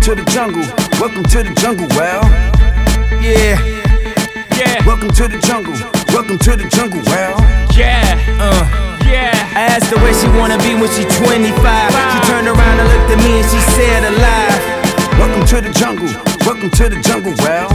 to the jungle. Welcome to the jungle, well. Yeah. Welcome to the jungle. Welcome to the jungle, well. Yeah. I asked her where she wanna be when she 25. She turned around and looked at me and she said alive. Welcome to the jungle. Welcome to the jungle, well.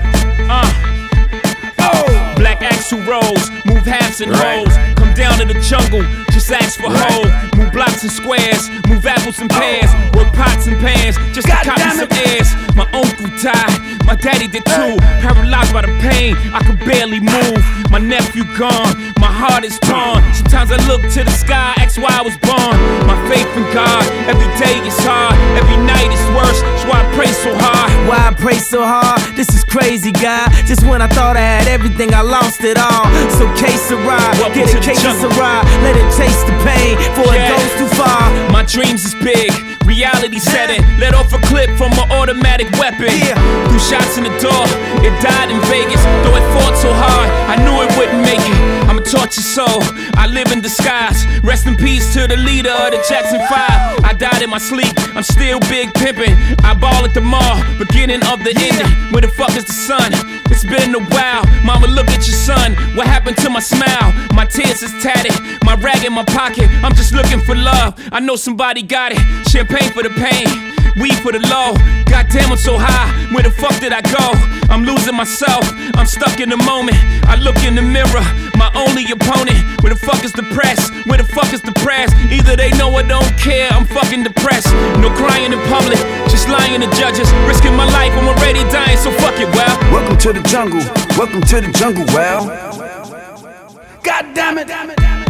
Black axle rolls, move halves and hoes. Come down to the jungle, just ask for hoes. Move blocks and squares, move apples and pears. Work pots and pans, just to copy some airs. My uncle died, my daddy did too. Paralyzed by the pain, I could barely move. My nephew gone, my heart is torn. Sometimes I look to the sky, ask why I was born. My faith in God, every day is hard, every night is worse. That's why I pray so hard. Why I pray so hard? This is crazy, God. Just when I thought I had everything, I lost it all. So case a ride, get a case of ride. Let it chase the pain, before it goes too far. My dreams is big, reality setting. Let off a clip from an automatic weapon. Threw shots in the door, it died in Vegas. Though it fought so hard, I knew it wouldn't make it. I'm a tortured soul, I live in disguise. Rest in peace to the leader of the Jackson 5. I died in my sleep, I'm still big pimpin'. I ball at the mall, beginning of the ending. Where the fuck is the sun? It's been a while. Mama, look at your son. What happened to my smile? My tears is tatted, my rag in my pocket. I'm just looking for love, I know somebody got it. Champagne for the pain, weed for the low. Goddamn, I'm so high, where the fuck did I go? I'm losing myself, I'm stuck in the moment. I look in the mirror, my only opponent. Where the fuck is the press? Where the fuck is the press? Either they know or don't care, I'm fucking depressed. No crying in public, just lying to judges. Risking my life, I'm already dying, so fuck it, well. Welcome to the jungle. Welcome to the jungle, well. God damn it.